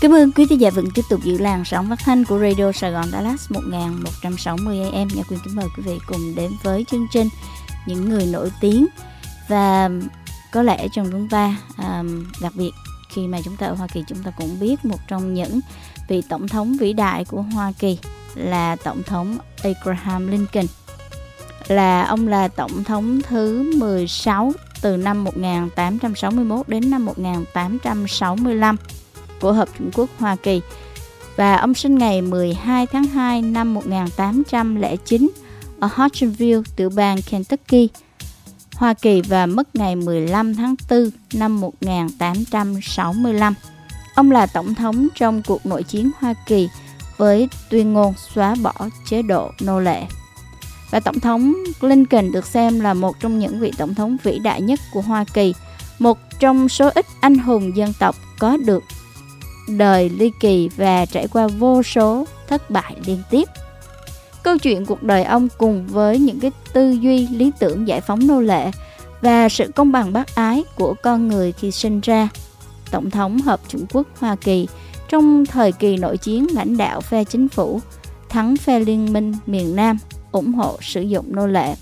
Cảm ơn quý thính giả vẫn tiếp tục giữ làn sóng phát thanh của Radio Sài Gòn Dallas 1160 AM. Nhã Quyên kính mời quý vị cùng đến với chương trình Những Người Nổi Tiếng. Và có lẽ trong chúng ta, đặc biệt khi mà chúng ta ở Hoa Kỳ, chúng ta cũng biết một trong những vị tổng thống vĩ đại của Hoa Kỳ là Tổng thống Abraham Lincoln. Ông là tổng thống thứ 16 từ năm 1861 đến năm 1865 của Hợp chủng quốc Hoa Kỳ. Và ông sinh ngày 12 tháng 2 năm 1809 ở Hodgenville, tiểu bang Kentucky, Hoa Kỳ, và mất ngày 15 tháng 4 năm 1865. Ông là tổng thống trong cuộc nội chiến Hoa Kỳ với tuyên ngôn xóa bỏ chế độ nô lệ. Và Tổng thống Lincoln được xem là một trong những vị tổng thống vĩ đại nhất của Hoa Kỳ, một trong số ít anh hùng dân tộc có được đời ly kỳ và trải qua vô số thất bại liên tiếp. Câu chuyện cuộc đời ông cùng với những cái tư duy lý tưởng giải phóng nô lệ và sự công bằng bác ái của con người khi sinh ra, Tổng thống Hợp chủng quốc Hoa Kỳ trong thời kỳ nội chiến lãnh đạo phe chính phủ, thắng phe liên minh miền Nam, ủng hộ sử dụng nô lệ.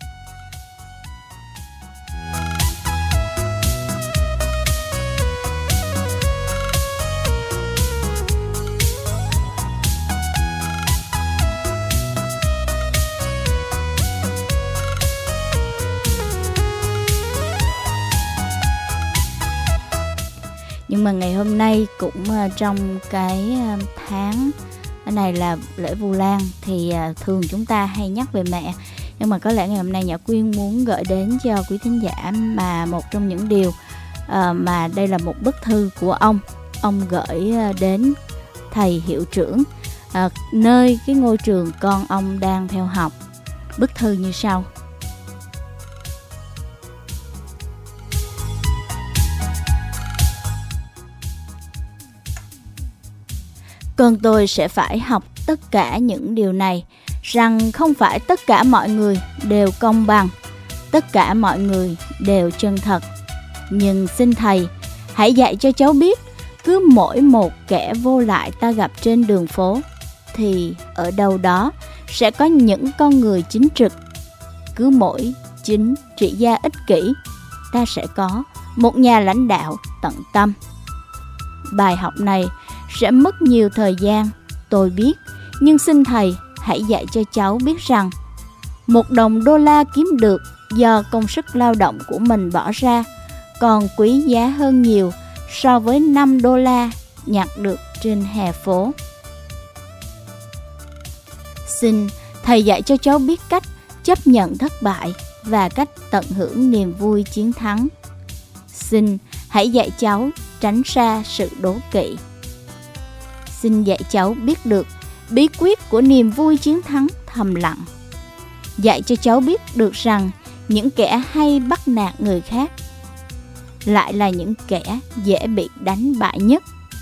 Nhưng mà ngày hôm nay cũng trong cái tháng này là lễ Vu Lan thì thường chúng ta hay nhắc về mẹ. Nhưng mà có lẽ ngày hôm nay Nhã Quyên muốn gửi đến cho quý thính giả mà một trong những điều mà đây là một bức thư của ông gửi đến thầy hiệu trưởng nơi cái ngôi trường con ông đang theo học. Bức thư như sau: Con tôi sẽ phải học tất cả những điều này, rằng không phải tất cả mọi người đều công bằng, tất cả mọi người đều chân thật. Nhưng xin thầy, hãy dạy cho cháu biết, cứ mỗi một kẻ vô lại ta gặp trên đường phố, thì ở đâu đó sẽ có những con người chính trực. Cứ mỗi chính trị gia ích kỷ, ta sẽ có một nhà lãnh đạo tận tâm. Bài học này sẽ mất nhiều thời gian, tôi biết, nhưng xin thầy hãy dạy cho cháu biết rằng $1 kiếm được do công sức lao động của mình bỏ ra còn quý giá hơn nhiều so với $5 nhặt được trên hè phố. Xin thầy dạy cho cháu biết cách chấp nhận thất bại và cách tận hưởng niềm vui chiến thắng. Xin hãy dạy cháu tránh xa sự đố kỵ. Xin dạy cháu biết được bí quyết của niềm vui chiến thắng thầm lặng. Dạy cho cháu biết được rằng những kẻ hay bắt nạt người khác lại là những kẻ dễ bị đánh bại nhất.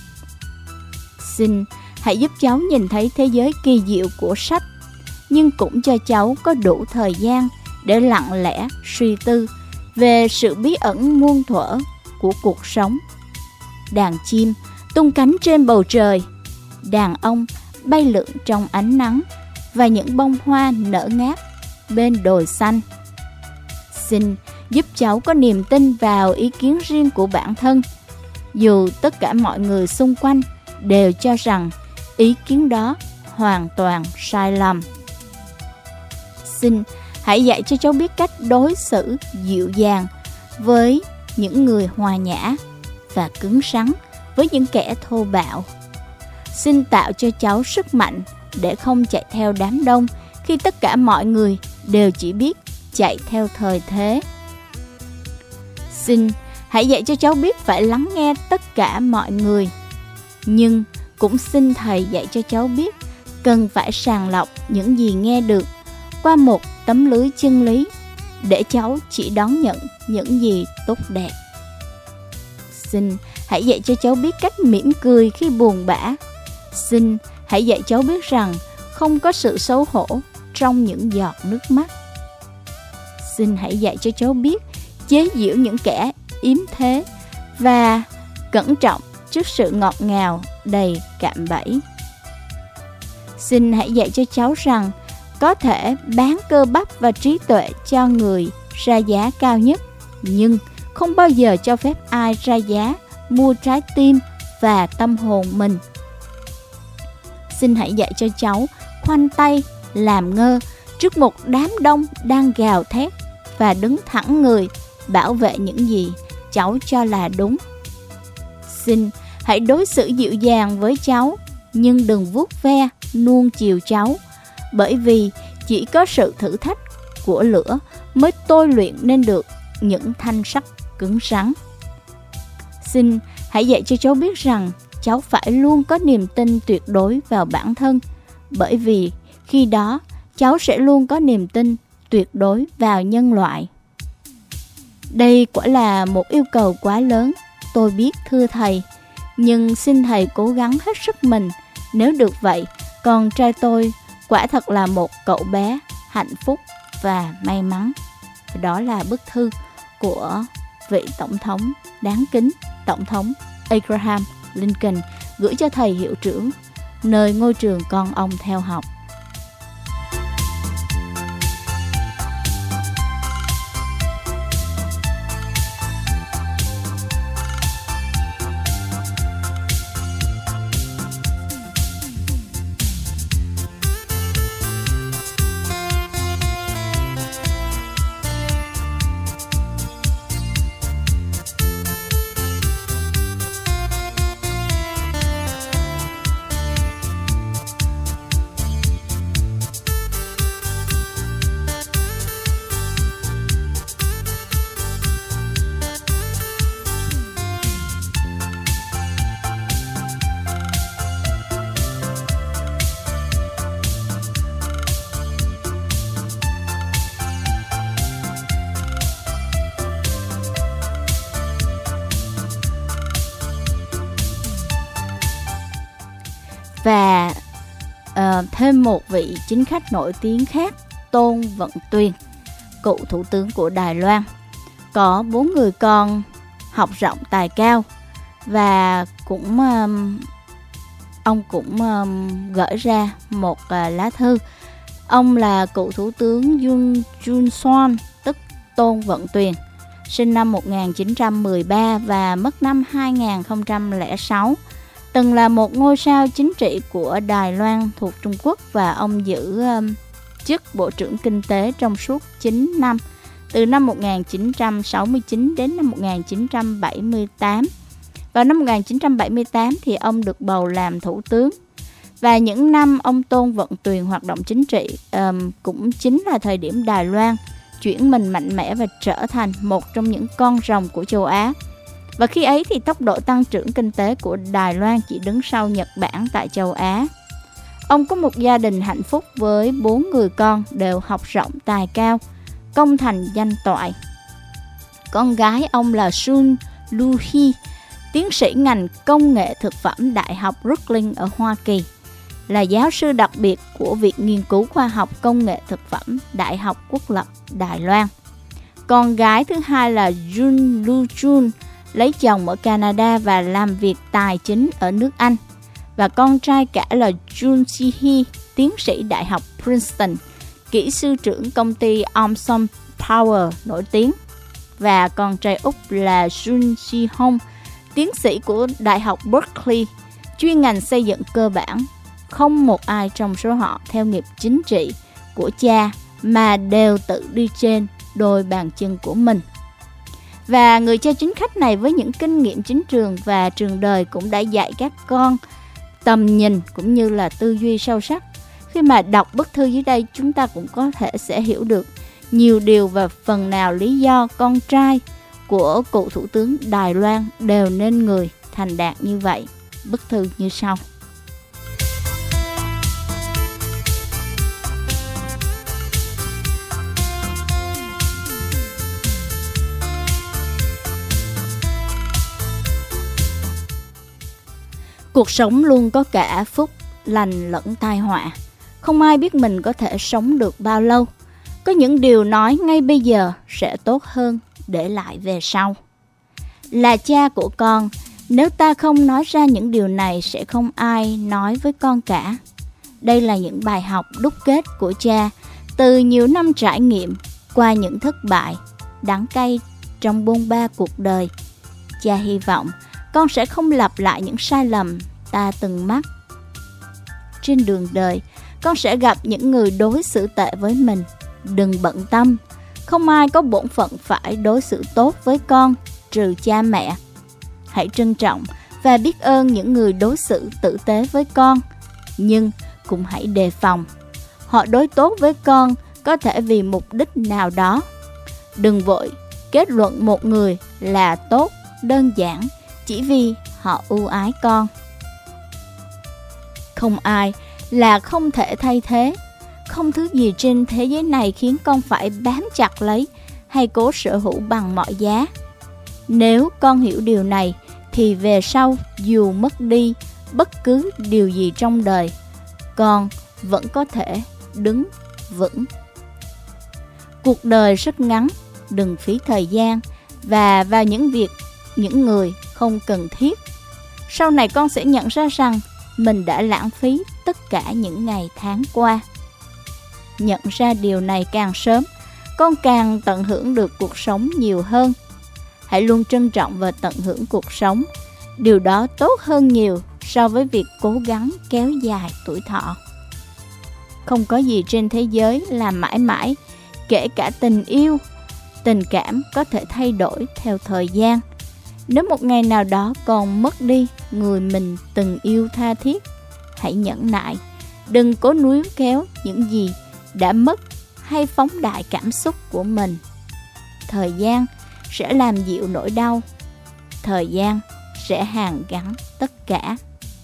Xin hãy giúp cháu nhìn thấy thế giới kỳ diệu của sách, nhưng cũng cho cháu có đủ thời gian để lặng lẽ suy tư về sự bí ẩn muôn thuở của cuộc sống. Đàn chim tung cánh trên bầu trời, đàn ong bay lượn trong ánh nắng, và những bông hoa nở ngát bên đồi xanh. Xin giúp cháu có niềm tin vào ý kiến riêng của bản thân, dù tất cả mọi người xung quanh đều cho rằng ý kiến đó hoàn toàn sai lầm. Xin hãy dạy cho cháu biết cách đối xử dịu dàng với những người hòa nhã và cứng rắn với những kẻ thô bạo. Xin tạo cho cháu sức mạnh để không chạy theo đám đông khi tất cả mọi người đều chỉ biết chạy theo thời thế. Xin hãy dạy cho cháu biết phải lắng nghe tất cả mọi người, nhưng cũng xin thầy dạy cho cháu biết cần phải sàng lọc những gì nghe được qua một tấm lưới chân lý, để cháu chỉ đón nhận những gì tốt đẹp. Xin hãy dạy cho cháu biết cách mỉm cười khi buồn bã. Xin hãy dạy cháu biết rằng không có sự xấu hổ trong những giọt nước mắt. Xin hãy dạy cho cháu biết chế giễu những kẻ yếm thế và cẩn trọng trước sự ngọt ngào đầy cạm bẫy. Xin hãy dạy cho cháu rằng có thể bán cơ bắp và trí tuệ cho người ra giá cao nhất, nhưng không bao giờ cho phép ai ra giá mua trái tim và tâm hồn mình. Xin hãy dạy cho cháu khoanh tay làm ngơ trước một đám đông đang gào thét và đứng thẳng người bảo vệ những gì cháu cho là đúng. Xin hãy đối xử dịu dàng với cháu, nhưng đừng vuốt ve, nuông chiều cháu, bởi vì chỉ có sự thử thách của lửa mới tôi luyện nên được những thanh sắt cứng rắn. Xin hãy dạy cho cháu biết rằng cháu phải luôn có niềm tin tuyệt đối vào bản thân, bởi vì khi đó cháu sẽ luôn có niềm tin tuyệt đối vào nhân loại. Đây quả là một yêu cầu quá lớn, tôi biết thưa thầy, nhưng xin thầy cố gắng hết sức mình. Nếu được vậy, con trai tôi quả thật là một cậu bé hạnh phúc và may mắn. Đó là bức thư của vị tổng thống đáng kính, tổng thống Abraham Lincoln gửi cho thầy hiệu trưởng nơi ngôi trường con ông theo học. Và thêm một vị chính khách nổi tiếng khác, Tôn Vận Tuyền, cựu thủ tướng của Đài Loan, có 4 người con học rộng tài cao, và ông cũng gửi ra một lá thư. Ông là cựu thủ tướng Jun Soan, tức Tôn Vận Tuyền, sinh năm 1913 và mất năm 2006. Từng là một ngôi sao chính trị của Đài Loan thuộc Trung Quốc, và ông giữ chức Bộ trưởng Kinh tế trong suốt 9 năm, từ năm 1969 đến năm 1978. Vào năm 1978 thì ông được bầu làm thủ tướng. Và những năm ông Tôn Vận Tuyền hoạt động chính trị cũng chính là thời điểm Đài Loan chuyển mình mạnh mẽ và trở thành một trong những con rồng của châu Á. Và khi ấy thì tốc độ tăng trưởng kinh tế của Đài Loan chỉ đứng sau Nhật Bản tại châu Á. Ông có một gia đình hạnh phúc với 4 người con đều học rộng tài cao, công thành danh toại. Con gái ông là Sun Lu-hi, tiến sĩ ngành công nghệ thực phẩm Đại học Brooklyn ở Hoa Kỳ, là giáo sư đặc biệt của Viện Nghiên cứu Khoa học Công nghệ Thực phẩm Đại học Quốc lập Đài Loan. Con gái thứ hai là Jun Lu-jun, lấy chồng ở Canada và làm việc tài chính ở nước Anh. Và con trai cả là Jun Si-hee, tiến sĩ Đại học Princeton, kỹ sư trưởng công ty Armstrong Power nổi tiếng. Và con trai út là Jun Si-hong, tiến sĩ của Đại học Berkeley, chuyên ngành xây dựng cơ bản. Không một ai trong số họ theo nghiệp chính trị của cha, mà đều tự đi trên đôi bàn chân của mình. Và người cha chính khách này với những kinh nghiệm chính trường và trường đời cũng đã dạy các con tầm nhìn cũng như là tư duy sâu sắc. Khi mà đọc bức thư dưới đây, chúng ta cũng có thể sẽ hiểu được nhiều điều và phần nào lý do con trai của cựu thủ tướng Đài Loan đều nên người thành đạt như vậy. Bức thư như sau. Cuộc sống luôn có cả phúc, lành lẫn tai họa. Không ai biết mình có thể sống được bao lâu. Có những điều nói ngay bây giờ sẽ tốt hơn để lại về sau. Là cha của con, Nếu ta không nói ra những điều này, sẽ không ai nói với con cả. Đây là những bài học đúc kết của cha từ nhiều năm trải nghiệm qua những thất bại, đắng cay trong bôn ba cuộc đời. Cha hy vọng con sẽ không lặp lại những sai lầm ta từng mắc. Trên đường đời, con sẽ gặp những người đối xử tệ với mình. Đừng bận tâm, không ai có bổn phận phải đối xử tốt với con trừ cha mẹ. Hãy trân trọng và biết ơn những người đối xử tử tế với con, nhưng cũng hãy đề phòng. Họ đối tốt với con có thể vì mục đích nào đó. Đừng vội kết luận một người là tốt đơn giản chỉ vì họ ưu ái con. Không ai là không thể thay thế. Không thứ gì trên thế giới này khiến con phải bám chặt lấy hay cố sở hữu bằng mọi giá. Nếu con hiểu điều này, thì về sau dù mất đi bất cứ điều gì trong đời, con vẫn có thể đứng vững. Cuộc đời rất ngắn, đừng phí thời gian và vào những người không cần thiết. Sau này con sẽ nhận ra rằng mình đã lãng phí tất cả những ngày tháng qua. Nhận ra điều này càng sớm, con càng tận hưởng được cuộc sống nhiều hơn. Hãy luôn trân trọng và tận hưởng cuộc sống. Điều đó tốt hơn nhiều so với việc cố gắng kéo dài tuổi thọ. Không có gì trên thế giới là mãi mãi, kể cả tình yêu. Tình cảm có thể thay đổi theo thời gian. Nếu một ngày nào đó con mất đi người mình từng yêu tha thiết, hãy nhẫn nại. Đừng cố níu kéo những gì đã mất hay phóng đại cảm xúc của mình. Thời gian sẽ làm dịu nỗi đau. Thời gian sẽ hàn gắn tất cả.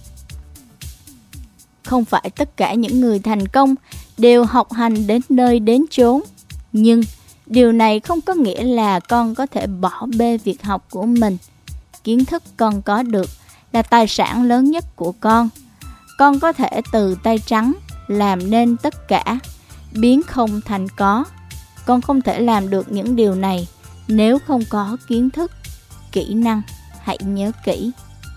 Không phải tất cả những người thành công đều học hành đến nơi đến chốn. Nhưng điều này không có nghĩa là con có thể bỏ bê việc học của mình. Kiến thức con có được là tài sản lớn nhất của con. Con có thể từ tay trắng làm nên tất cả, biến không thành có. Con không thể làm được những điều này nếu không có kiến thức, kỹ năng. Hãy nhớ kỹ.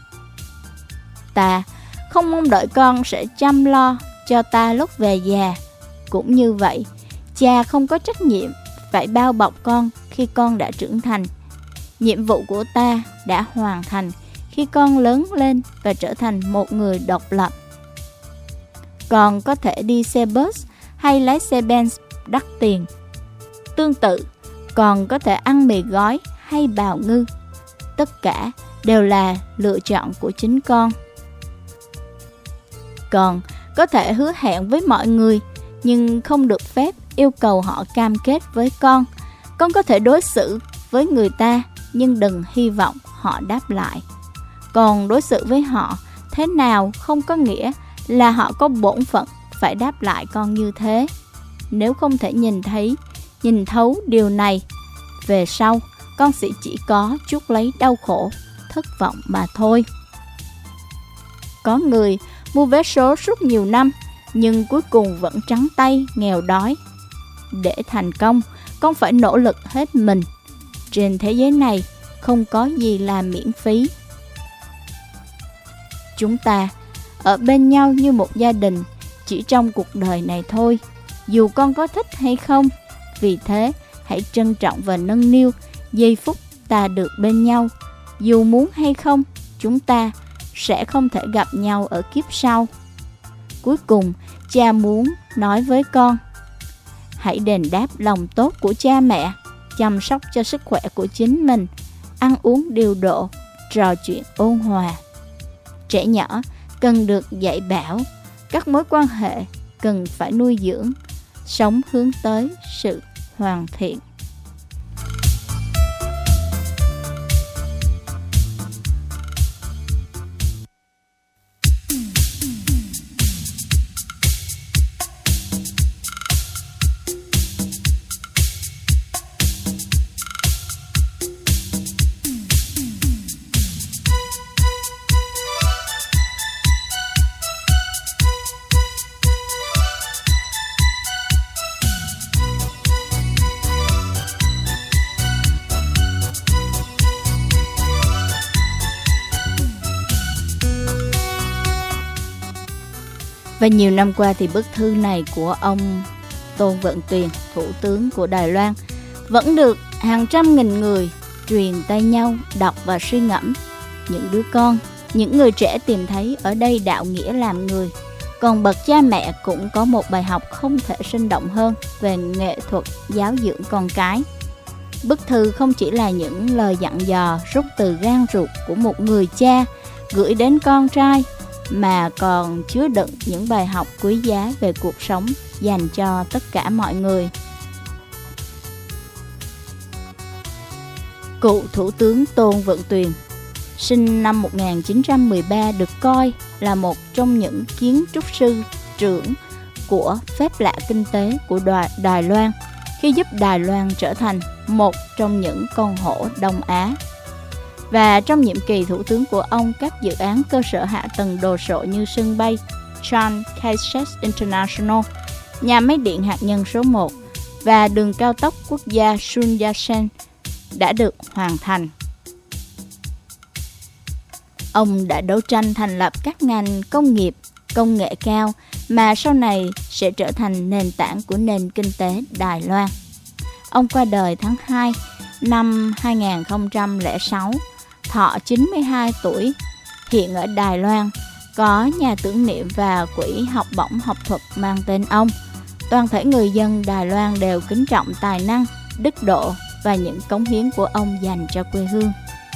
Ta không mong đợi con sẽ chăm lo cho ta lúc về già. Cũng như vậy, cha không có trách nhiệm phải bao bọc con khi con đã trưởng thành. Nhiệm vụ của ta đã hoàn thành khi con lớn lên và trở thành một người độc lập. Con có thể đi xe bus hay lái xe Benz đắt tiền. Tương tự, con có thể ăn mì gói hay bào ngư. Tất cả đều là lựa chọn của chính con. Con có thể hứa hẹn với mọi người, nhưng không được phép yêu cầu họ cam kết với con. Con có thể đối xử với người ta, nhưng đừng hy vọng họ đáp lại. Còn đối xử với họ thế nào không có nghĩa là họ có bổn phận phải đáp lại con như thế. Nếu không thể nhìn thấu điều này, về sau con sẽ chỉ có chuốc lấy đau khổ, thất vọng mà thôi. Có người mua vé số suốt nhiều năm, nhưng cuối cùng vẫn trắng tay, nghèo đói. Để thành công, con phải nỗ lực hết mình. Trên thế giới này, không có gì là miễn phí. Chúng ta ở bên nhau như một gia đình chỉ trong cuộc đời này thôi, dù con có thích hay không. Vì thế, hãy trân trọng và nâng niu giây phút ta được bên nhau. Dù muốn hay không, chúng ta sẽ không thể gặp nhau ở kiếp sau. Cuối cùng, cha muốn nói với con, hãy đền đáp lòng tốt của cha mẹ, chăm sóc cho sức khỏe của chính mình, ăn uống điều độ, trò chuyện ôn hòa. Trẻ nhỏ cần được dạy bảo, các mối quan hệ cần phải nuôi dưỡng, sống hướng tới sự hoàn thiện. Và nhiều năm qua thì bức thư này của ông Tôn Vận Tuyền, thủ tướng của Đài Loan, vẫn được hàng trăm nghìn người truyền tay nhau đọc và suy ngẫm. Những đứa con, những người trẻ tìm thấy ở đây đạo nghĩa làm người. Còn bậc cha mẹ cũng có một bài học không thể sinh động hơn về nghệ thuật giáo dưỡng con cái. Bức thư không chỉ là những lời dặn dò rút từ gan ruột của một người cha gửi đến con trai, mà còn chứa đựng những bài học quý giá về cuộc sống dành cho tất cả mọi người. Cựu Thủ tướng Tôn Vận Tuyền, sinh năm 1913, được coi là một trong những kiến trúc sư trưởng của phép lạ kinh tế của Đài Loan, khi giúp Đài Loan trở thành một trong những con hổ Đông Á. Và trong nhiệm kỳ thủ tướng của ông, các dự án cơ sở hạ tầng đồ sộ như sân bay Chiang Kai-shek International, nhà máy điện hạt nhân số 1 và đường cao tốc quốc gia Sun Yat-sen đã được hoàn thành. Ông đã đấu tranh thành lập các ngành công nghiệp, công nghệ cao mà sau này sẽ trở thành nền tảng của nền kinh tế Đài Loan. Ông qua đời tháng 2 năm 2006, thọ 92 tuổi. Hiện ở Đài Loan có nhà tưởng niệm và quỹ học bổng học thuật mang tên ông. Toàn thể người dân Đài Loan đều kính trọng tài năng, đức độ và những cống hiến của ông dành cho quê hương.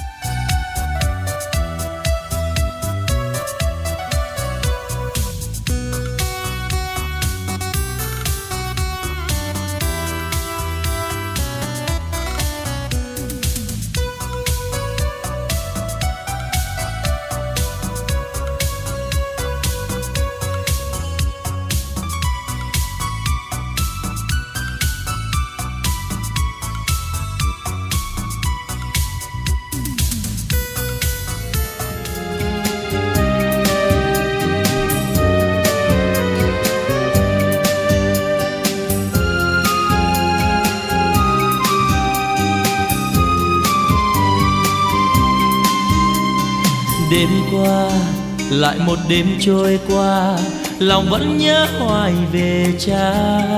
Đêm qua lại một đêm trôi qua, lòng vẫn nhớ hoài về cha.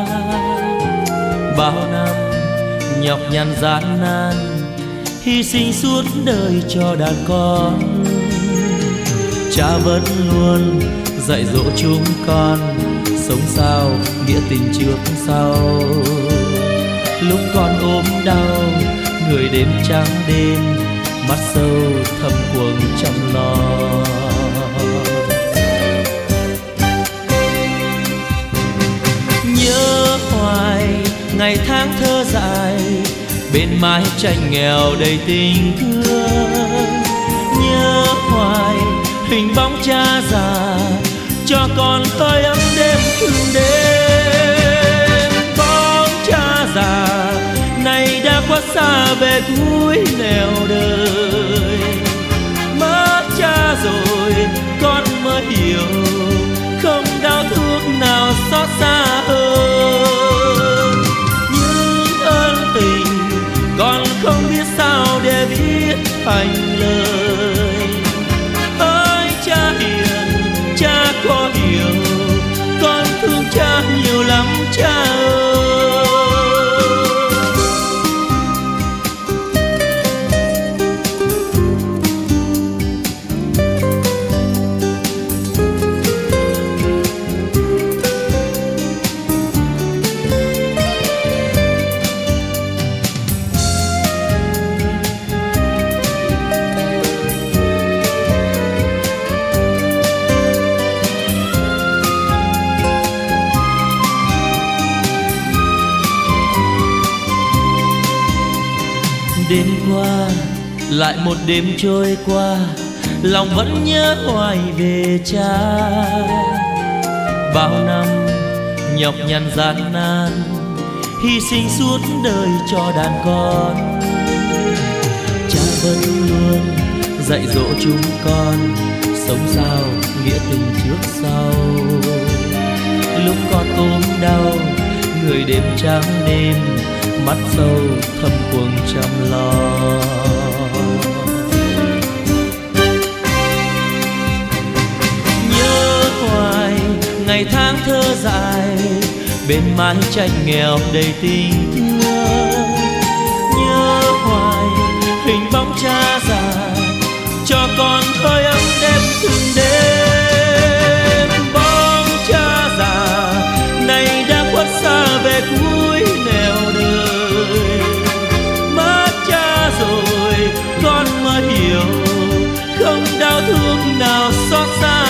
Bao năm nhọc nhằn gian nan, hy sinh suốt đời cho đàn con. Cha vẫn luôn dạy dỗ chúng con, sống sao nghĩa tình trước sau. Lúc con ốm đau, người đêm trắng đêm, mắt sâu thầm quầng chăm lo. Nhớ hoài ngày tháng thơ dại, bên mái tranh nghèo đầy tình thương. Nhớ hoài hình bóng cha già, cho con hơi ấm đêm thương đêm. Bóng cha già này đã quá xa về cuối nẻo đời. Mất cha rồi con mới hiểu, không đau thương nào xót xa hơn. Những ơn tình con không biết sao để viết thành lời. Ơi cha hiền, cha có hiểu, con thương cha nhiều lắm cha ơi. Đêm qua lại một đêm trôi qua, lòng vẫn nhớ hoài về cha. Bao năm nhọc nhằn gian nan, hy sinh suốt đời cho đàn con. Cha vẫn luôn dạy dỗ chúng con, sống sao nghĩa tình trước sau. Lúc con ốm đau, người đêm trắng đêm, mắt sâu thầm quầng chăm lo. Nhớ hoài ngày ngày tháng thơ dại bên mái tranh nghèo đầy tình thương. Nhớ hoài hình bóng cha già cho con hơi ấm đêm từng đêm. Bóng cha già này đã khuất xa về cuối nẻo đời. Mất cha rồi con mới hiểu không đau thương nào xót xa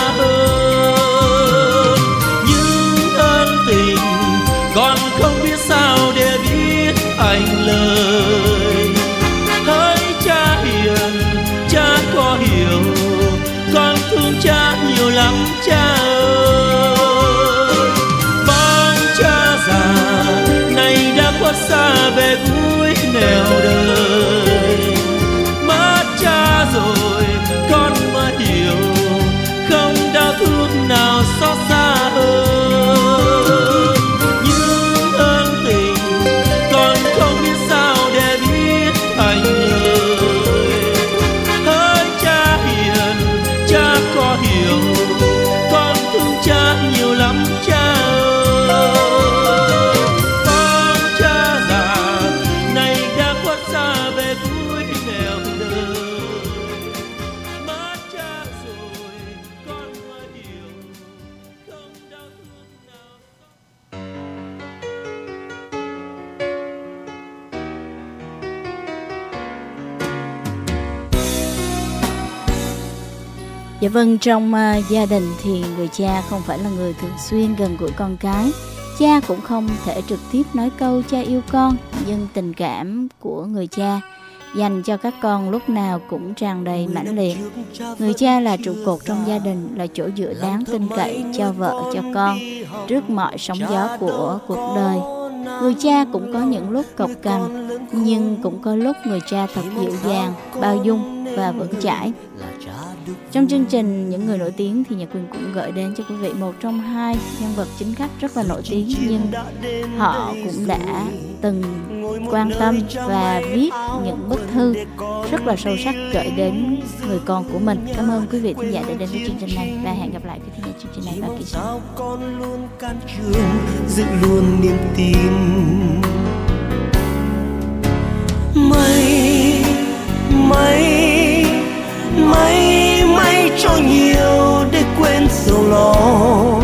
hơn. Những ân tình con không biết sao để biết thành lời. Hỡi cha hiền, cha có hiểu con thương cha nhiều lắm cha ơi. Bóng cha già này đã khuất xa về cuối nẻo đời. Mất cha rồi con mới hiểu không đau thương nào xót xa hơn. Những ân tình con không biết sao để biết thành lời. Hỡi cha hiền, cha có hiểu con thương cha nhiều lắm cha ơi. Bóng cha già này đã khuất xa về cuối nẻo đời. Mất cha rồi con mới hiểu không đau thương nào. Dạ vâng, trong gia đình thì người cha không phải là người thường xuyên gần gũi con cái. Cha cũng không thể trực tiếp nói câu cha yêu con, nhưng tình cảm của người cha dành cho các con lúc nào cũng tràn đầy mãnh liệt. Người cha là trụ cột trong gia đình, là chỗ dựa đáng tin cậy cho vợ, cho con trước mọi sóng gió của cuộc đời. Người cha cũng có những lúc cộc cằn, nhưng cũng có lúc người cha thật dịu dàng, bao dung và vững chãi. Trong chương trình Những Người Nổi Tiếng thì Nhật Quỳnh cũng gửi đến cho quý vị một trong hai nhân vật chính khách rất là nổi tiếng, nhưng họ cũng đã từng quan tâm và viết những bức thư rất là sâu sắc gửi đến người con của mình. Cảm ơn quý vị thính giả đã đến với chương trình này và hẹn gặp lại quý thính giả chương trình này vào kỳ sau. Con luôn can trường, giữ luôn niềm tin. Mây cho nhiều để quên sầu lo.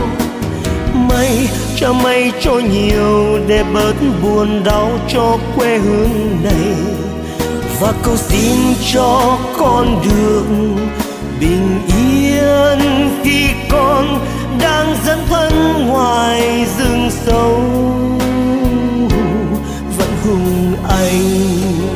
Mây cho nhiều để bớt buồn đau cho quê hương này. Và cầu xin cho con được bình yên khi con đang dẫn thân ngoài rừng sâu vẫn hùng anh.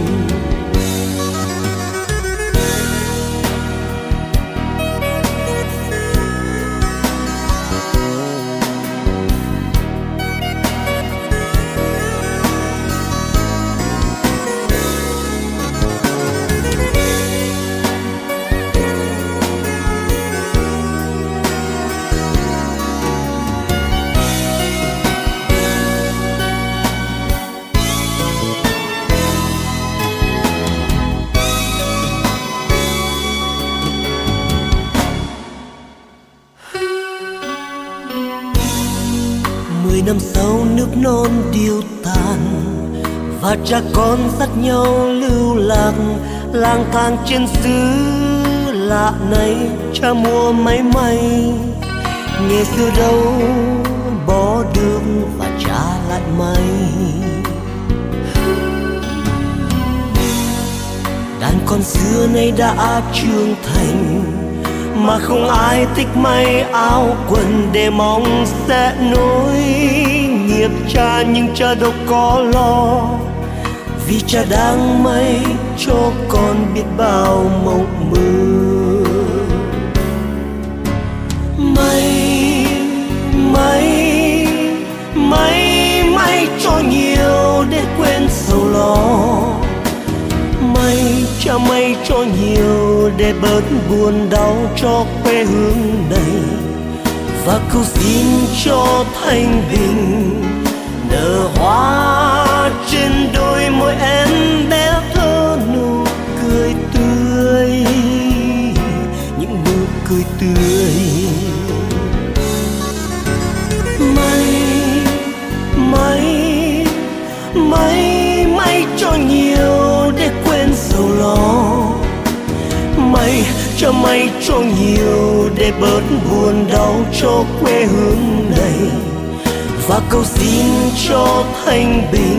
Năm sau nước non điêu tàn và cha con dắt nhau lưu lạc lang thang trên xứ lạ này. Cha mua máy may nghề xưa đâu bỏ được và trả lại may. Đàn con xưa nay đã trưởng thành mà không ai thích may áo quần để mong sẽ nối nghiệp cha, nhưng cha đâu có lo vì cha đang may cho con biết bao mộng mơ. May cho nhiều để quên sầu lo. Cha may cho nhiều để bớt buồn đau cho quê hương này. Và cầu xin cho thanh bình nở hoa trên đôi môi em bé thơ, nụ cười tươi, những nụ cười tươi. cho may cho nhiều để bớt buồn đau cho quê hương này, và cầu xin cho thanh bình